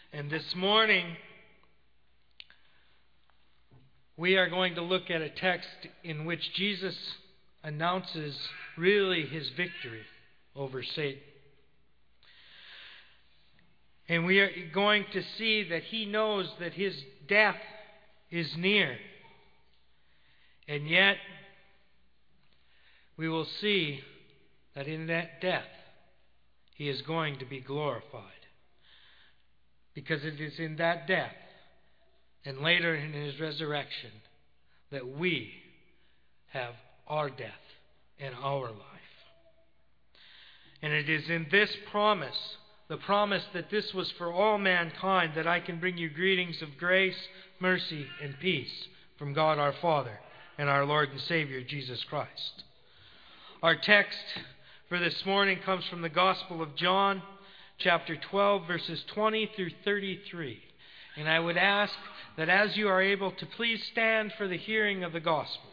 And this morning, we are going to look at a text in which Jesus announces really his victory over Satan. And we are going to see that he knows that his death is near. And yet, we will see that in that death, he is going to be glorified. Because it is in that death, and later in his resurrection, that we have our death and our life. And it is in this promise, the promise that this was for all mankind, that I can bring you greetings of grace, mercy, and peace from God our Father and our Lord and Savior Jesus Christ. Our text for this morning comes from the Gospel of John, chapter 12, verses 20 through 33. And I would ask that as you are able to please stand for the hearing of the Gospel.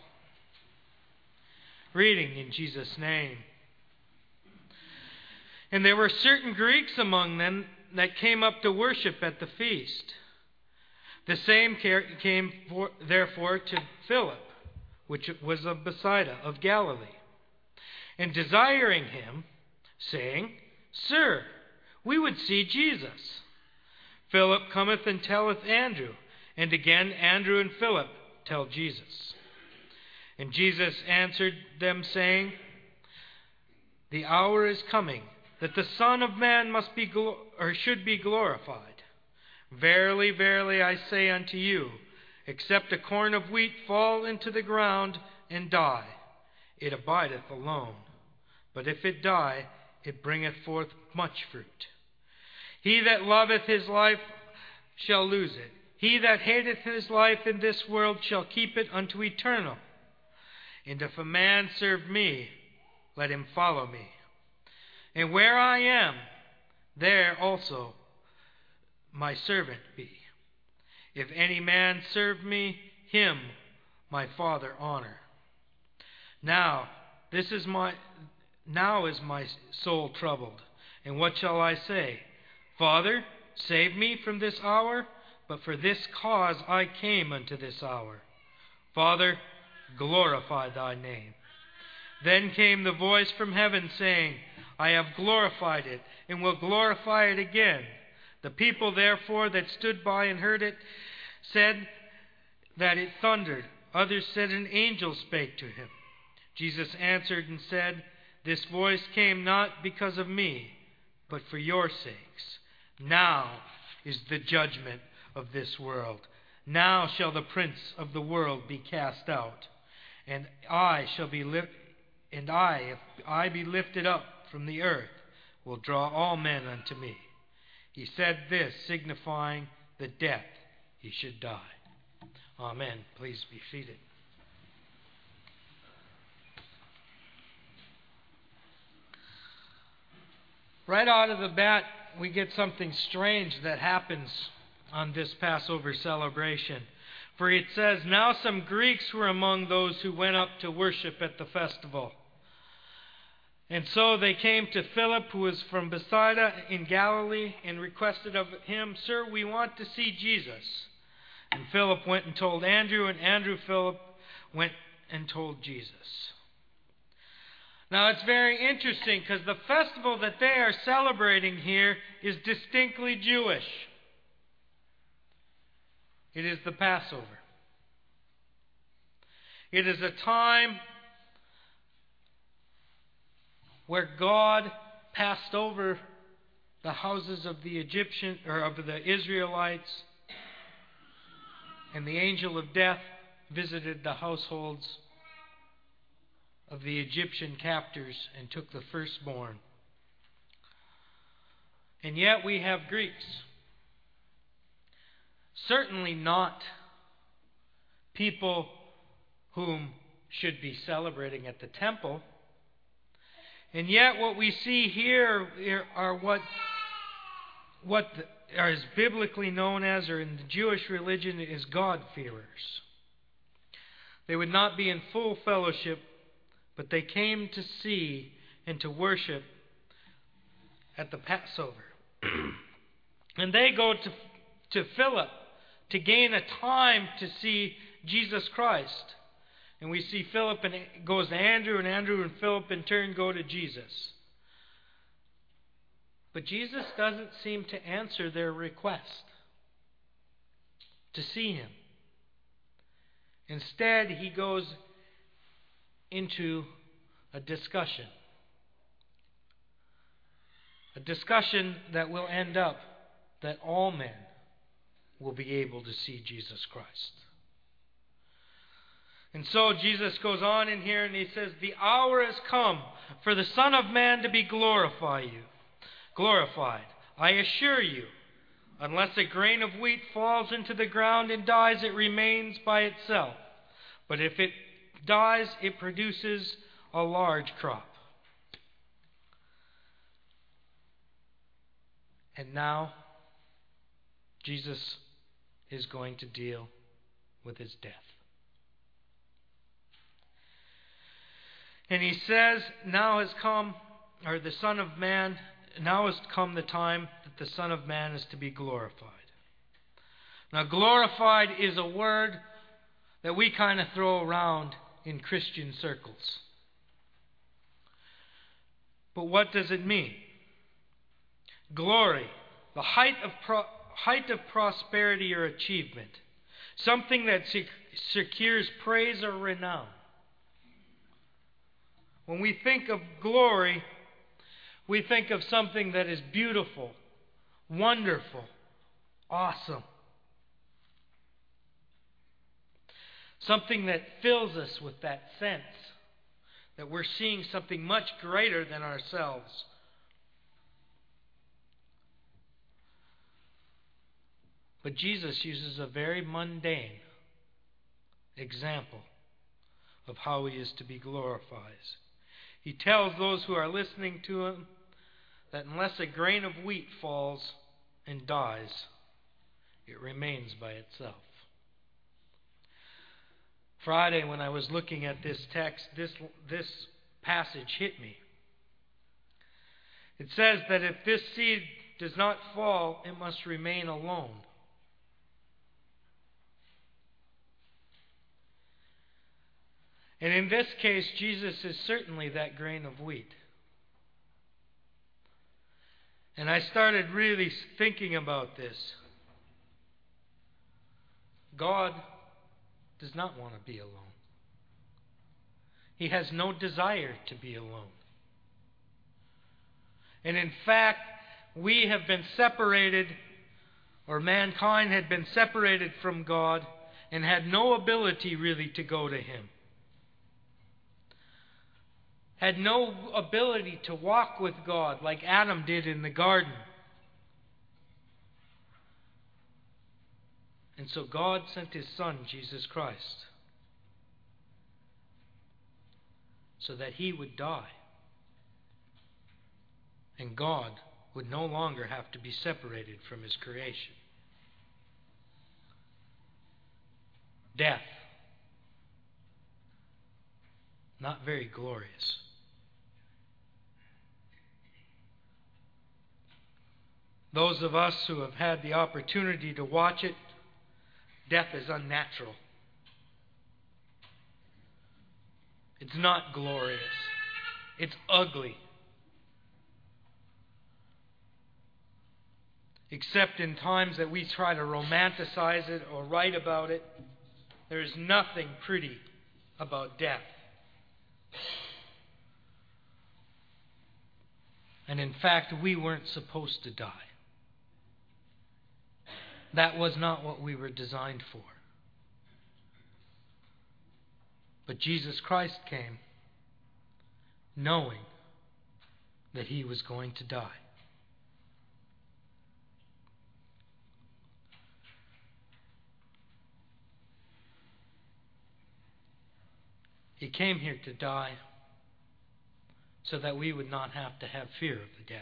Reading in Jesus' name. And there were certain Greeks among them that came up to worship at the feast. The same came therefore to Philip, which was of Bethsaida of Galilee, and desiring him, saying, Sir, we would see Jesus. Philip cometh and telleth Andrew, and again Andrew and Philip tell Jesus. And Jesus answered them, saying, The hour is coming, that the Son of Man should be glorified. Verily, verily, I say unto you, except a corn of wheat fall into the ground and die, it abideth alone. But if it die, it bringeth forth much fruit. He that loveth his life shall lose it. He that hateth his life in this world shall keep it unto eternal. And if a man serve me, let him follow me. And where I am, there also my servant be. If any man serve me, him my Father honor. Now is my soul troubled. And what shall I say? Father, save me from this hour, but for this cause I came unto this hour. Father, glorify thy name. Then came the voice from heaven, saying, I have glorified it, and will glorify it again. The people therefore that stood by and heard it said that it thundered. Others said an angel spake to him. Jesus answered and said, This voice came not because of me, but for your sakes. Now is the judgment of this world. Now shall the prince of the world be cast out. And if I be lifted up from the earth, will draw all men unto me. He said this, signifying the death he should die. Amen. Please be seated. Right out of the bat, we get something strange that happens on this Passover celebration. For it says, Now some Greeks were among those who went up to worship at the festival. And so they came to Philip, who was from Bethsaida in Galilee, and requested of him, Sir, we want to see Jesus. And Philip went and told Andrew, and Philip went and told Jesus. Now it's very interesting because the festival that they are celebrating here is distinctly Jewish. It is the Passover. It is a time where God passed over the houses of the Israelites, and the angel of death visited the households of the Egyptian captors and took the firstborn. And yet we have Greeks. Certainly not people whom should be celebrating at the temple. And yet what we see here are what is biblically known as, or in the Jewish religion, is God-fearers. They would not be in full fellowship, but they came to see and to worship at the Passover. And they go to Philip to gain a time to see Jesus Christ. And we see Philip and goes to Andrew, and Andrew and Philip in turn go to Jesus. But Jesus doesn't seem to answer their request to see him. Instead, he goes into a discussion. A discussion that will end up that all men will be able to see Jesus Christ. And so Jesus goes on in here and he says, "The hour has come for the Son of Man to be glorified. I assure you, unless a grain of wheat falls into the ground and dies, it remains by itself. But if it dies, it produces a large crop." And now, Jesus is going to deal with his death. And he says, now has come the time that the Son of Man is to be glorified. Now, glorified is a word that we kind of throw around in Christian circles. But what does it mean? Glory, the height of prosperity or achievement, something that secures praise or renown. When we think of glory, we think of something that is beautiful, wonderful, awesome. Something that fills us with that sense that we're seeing something much greater than ourselves. But Jesus uses a very mundane example of how he is to be glorified. He tells those who are listening to him that unless a grain of wheat falls and dies, it remains by itself. Friday, when I was looking at this text, this passage hit me. It says that if this seed does not fall, it must remain alone. And in this case, Jesus is certainly that grain of wheat. And I started really thinking about this. God does not want to be alone. He has no desire to be alone. And in fact, we have been separated, or mankind had been separated from God and had no ability really to go to him. Had no ability to walk with God like Adam did in the garden. And so God sent his Son, Jesus Christ, so that he would die. And God would no longer have to be separated from his creation. Death. Not very glorious. Those of us who have had the opportunity to watch it, death is unnatural. It's not glorious. It's ugly. Except in times that we try to romanticize it or write about it, there is nothing pretty about death. And in fact, we weren't supposed to die. That was not what we were designed for. But Jesus Christ came knowing that he was going to die. He came here to die so that we would not have to have fear of the death.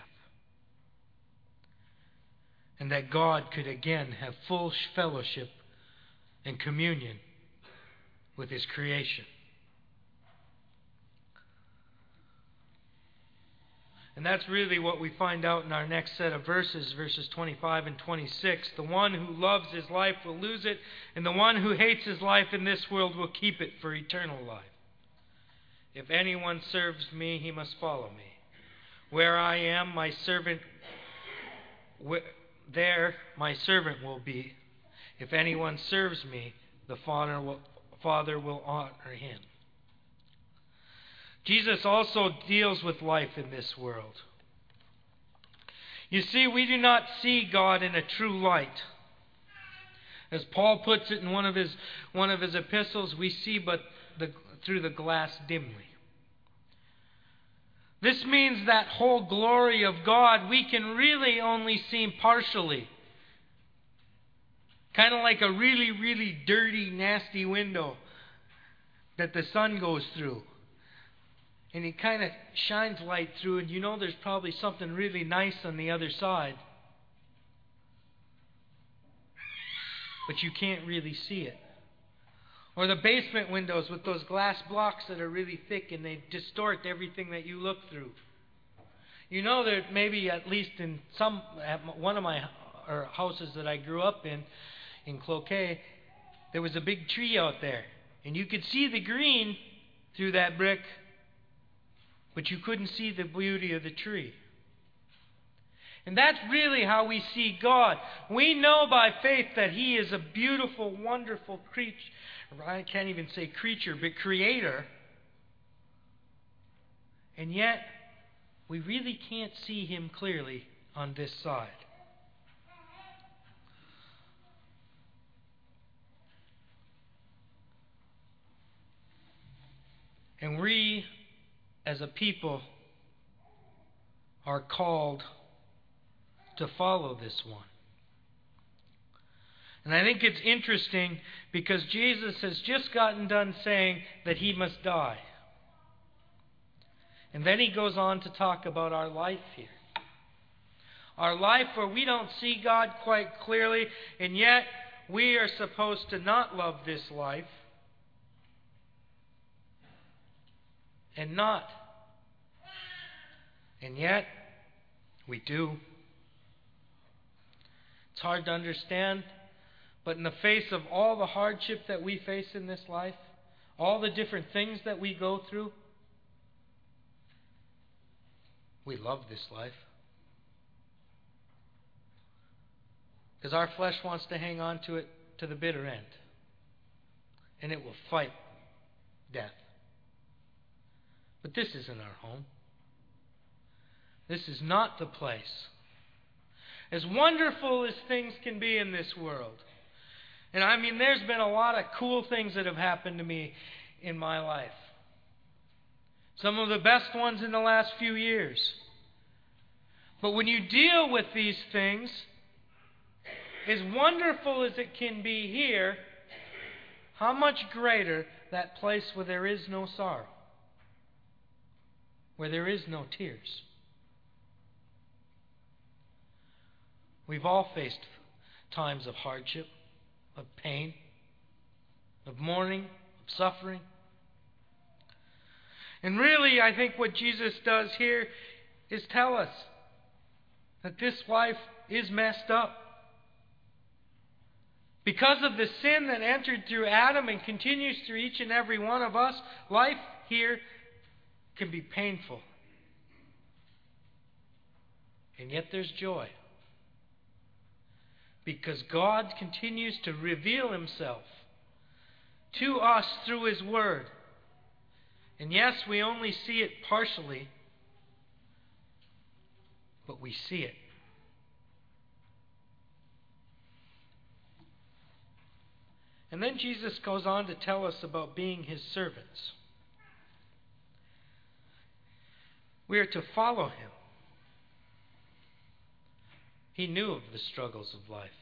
And that God could again have full fellowship and communion with his creation. And that's really what we find out in our next set of verses, verses 25 and 26. The one who loves his life will lose it, and the one who hates his life in this world will keep it for eternal life. If anyone serves me, he must follow me. Where I am, my servant will be. If anyone serves me, the Father will honor him. Jesus also deals with life in this world. You see, we do not see God in a true light. As Paul puts it in one of his epistles, we see but through the glass dimly. This means that whole glory of God we can really only see partially. Kind of like a really, really dirty, nasty window that the sun goes through. And it kind of shines light through, and you know there's probably something really nice on the other side. But you can't really see it. Or the basement windows with those glass blocks that are really thick and they distort everything that you look through. You know that maybe at least in one of my houses that I grew up in Cloquet, there was a big tree out there. And you could see the green through that brick, but you couldn't see the beauty of the tree. And that's really how we see God. We know by faith that He is a beautiful, wonderful creature. I can't even say creature, but creator. And yet, we really can't see Him clearly on this side. And we, as a people, are called to follow this one. And I think it's interesting because Jesus has just gotten done saying that He must die. And then He goes on to talk about our life here. Our life where we don't see God quite clearly, and yet we are supposed to not love this life and not. And yet, we do. It's hard to understand, but in the face of all the hardship that we face in this life, all the different things that we go through, we love this life. Because our flesh wants to hang on to it to the bitter end. And it will fight death. But this isn't our home. This is not the place. As wonderful as things can be in this world, and I mean, there's been a lot of cool things that have happened to me in my life. Some of the best ones in the last few years. But when you deal with these things, as wonderful as it can be here, how much greater that place where there is no sorrow, where there is no tears. We've all faced times of hardship, of pain, of mourning, of suffering. And really, I think what Jesus does here is tell us that this life is messed up. Because of the sin that entered through Adam and continues through each and every one of us, life here can be painful. And yet there's joy. Because God continues to reveal Himself to us through His Word. And yes, we only see it partially, but we see it. And then Jesus goes on to tell us about being His servants. We are to follow Him. He knew of the struggles of life.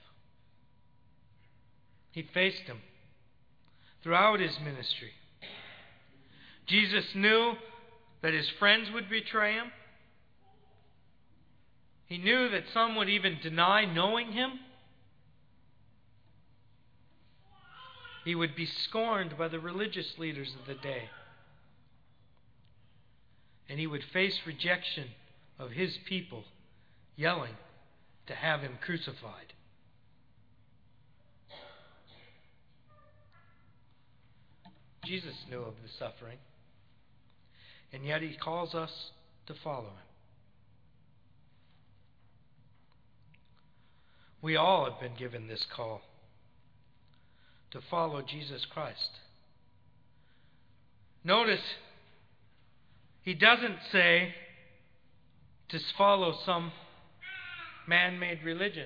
He faced them throughout His ministry. Jesus knew that His friends would betray Him. He knew that some would even deny knowing Him. He would be scorned by the religious leaders of the day. And He would face rejection of his people yelling to have him crucified. Jesus knew of the suffering, and yet he calls us to follow him. We all have been given this call to follow Jesus Christ. Notice, he doesn't say to follow some man-made religion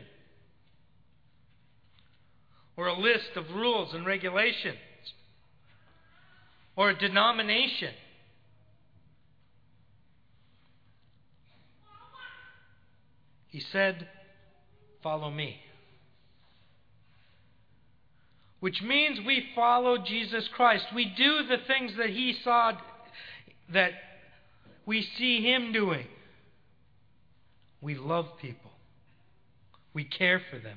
or a list of rules and regulations or a denomination. He said, "Follow me." Which means we follow Jesus Christ. We do the things that he saw, that we see him doing. We love people. We care for them.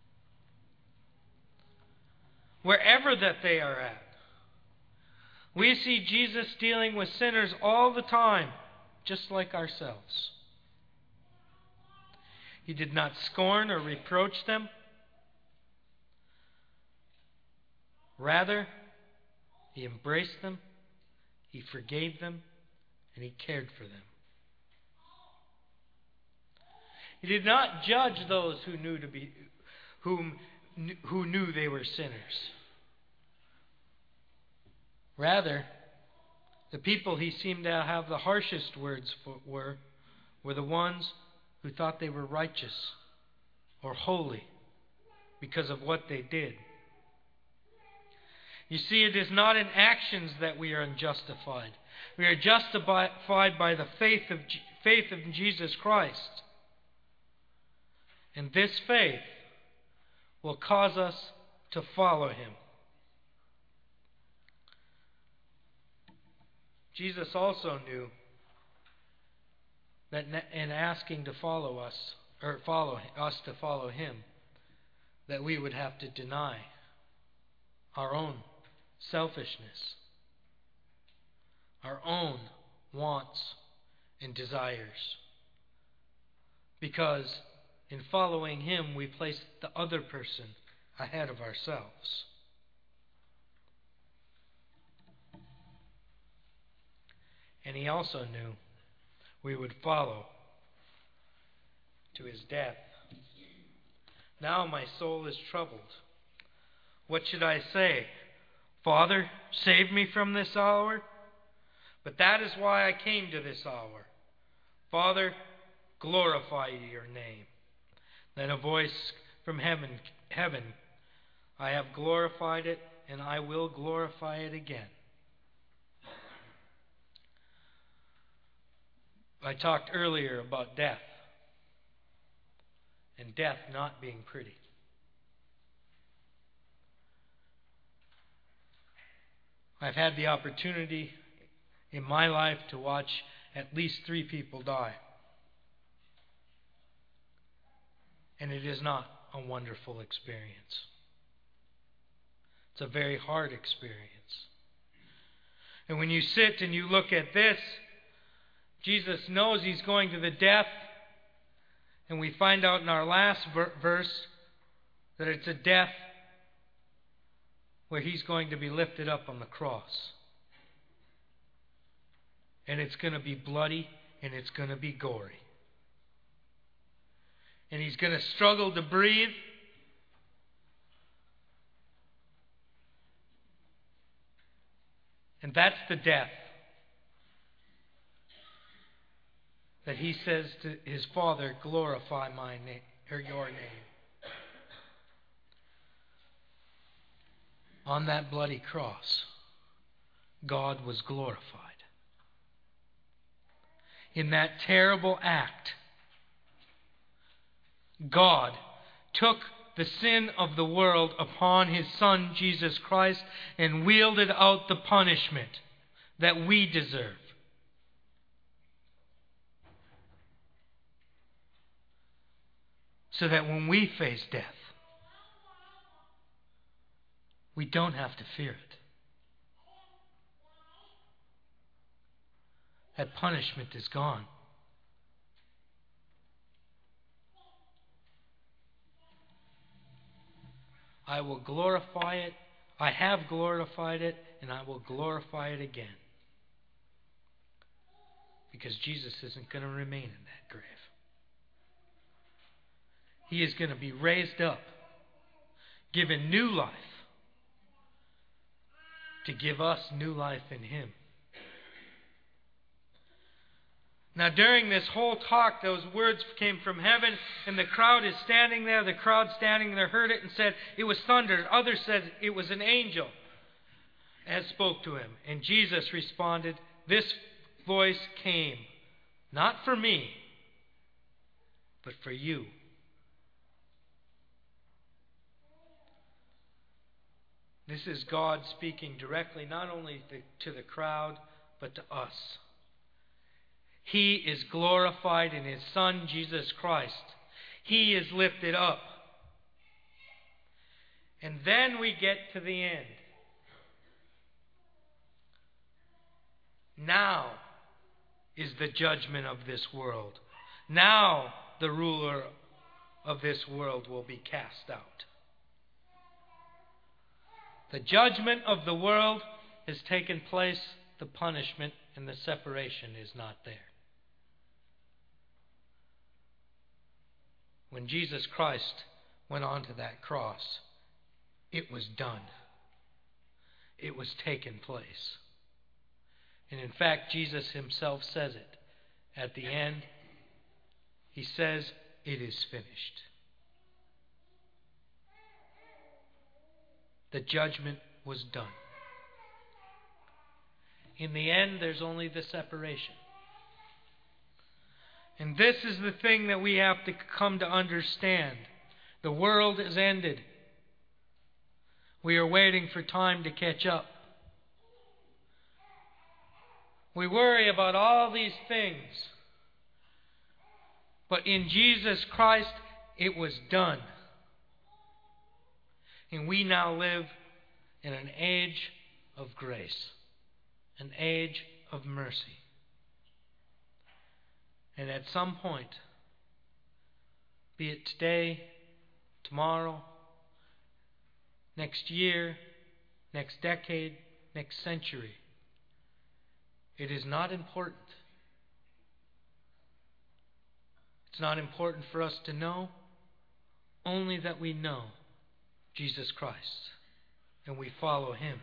Wherever that they are at. We see Jesus dealing with sinners all the time, just like ourselves. He did not scorn or reproach them. Rather, he embraced them, he forgave them, and he cared for them. He did not judge those who knew they were sinners. Rather, the people he seemed to have the harshest words for were the ones who thought they were righteous or holy because of what they did. You see, it is not in actions that we are unjustified. We are justified by the faith of Jesus Christ. And this faith will cause us to follow him. Jesus also knew that in asking to follow us, or follow us to follow him, that we would have to deny our own selfishness, our own wants and desires. Because in following him, we place the other person ahead of ourselves. And he also knew we would follow to his death. Now my soul is troubled. What should I say? Father, save me from this hour? But that is why I came to this hour. Father, glorify your name. Then a voice from heaven, I have glorified it, and I will glorify it again. I talked earlier about death, and death not being pretty. I've had the opportunity in my life to watch at least 3 people die. And it is not a wonderful experience. It's a very hard experience. And when you sit and you look at this, Jesus knows he's going to the death. And we find out in our last verse that it's a death where he's going to be lifted up on the cross. And it's going to be bloody and it's going to be gory. And he's going to struggle to breathe. And that's the death that he says to his Father, glorify my name, or your name. On that bloody cross, God was glorified. In that terrible act, God took the sin of the world upon his Son, Jesus Christ, and wielded out the punishment that we deserve. So that when we face death, we don't have to fear it. That punishment is gone. I will glorify it. I have glorified it, and I will glorify it again. Because Jesus isn't going to remain in that grave. He is going to be raised up, given new life, to give us new life in Him. Now during this whole talk, those words came from heaven, and the crowd is standing there. The crowd standing there heard it and said, it was thunder. Others said it was an angel as spoke to him. And Jesus responded, this voice came, not for me, but for you. This is God speaking directly, not only to the crowd, but to us. He is glorified in His Son, Jesus Christ. He is lifted up. And then we get to the end. Now is the judgment of this world. Now the ruler of this world will be cast out. The judgment of the world has taken place. The punishment and the separation is not there. When Jesus Christ went onto that cross, it was done. It was taken place. And in fact, Jesus Himself says it. At the end, He says, it is finished. The judgment was done. In the end, there's only the separation. And this is the thing that we have to come to understand. The world is ended. We are waiting for time to catch up. We worry about all these things. But in Jesus Christ, it was done. And we now live in an age of grace, an age of mercy. And at some point, be it today, tomorrow, next year, next decade, next century, it is not important. It's not important for us to know, only that we know Jesus Christ and we follow Him.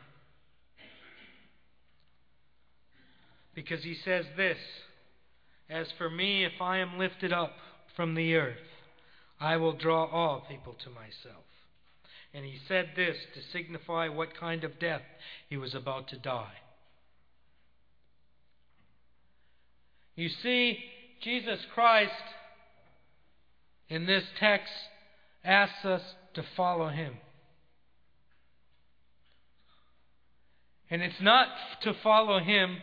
Because He says this, as for me, if I am lifted up from the earth, I will draw all people to myself. And He said this to signify what kind of death He was about to die. You see, Jesus Christ in this text asks us to follow Him. And it's not to follow Him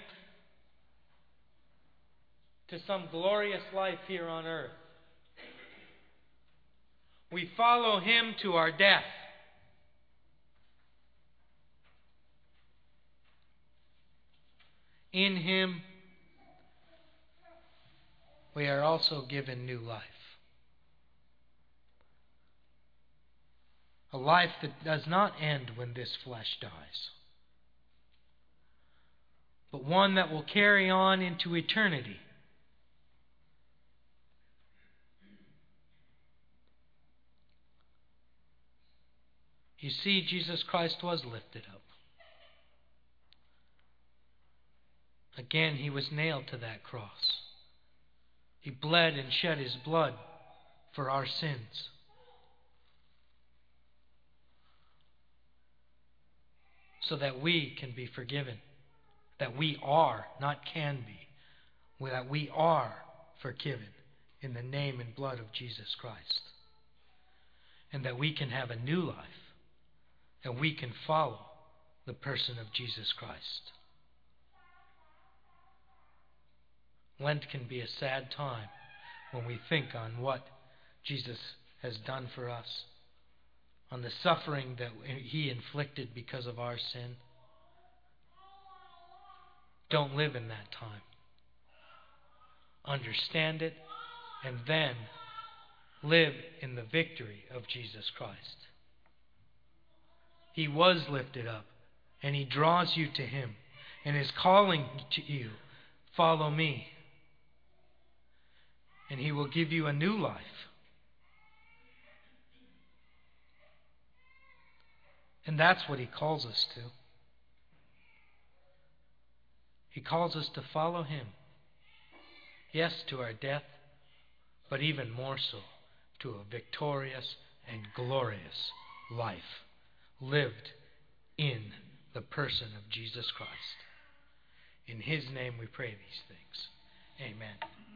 to some glorious life here on earth. We follow Him to our death. In Him, we are also given new life. A life that does not end when this flesh dies, but one that will carry on into eternity. You see, Jesus Christ was lifted up. Again, He was nailed to that cross. He bled and shed His blood for our sins. So that we can be forgiven. That we are, not can be. That we are forgiven in the name and blood of Jesus Christ. And that we can have a new life. And we can follow the person of Jesus Christ. Lent can be a sad time when we think on what Jesus has done for us, on the suffering that He inflicted because of our sin. Don't live in that time. Understand it, and then live in the victory of Jesus Christ. He was lifted up, and He draws you to Him and is calling to you, follow me. And He will give you a new life. And that's what He calls us to. He calls us to follow Him. Yes, to our death, but even more so, to a victorious and glorious life lived in the person of Jesus Christ. In His name we pray these things. Amen.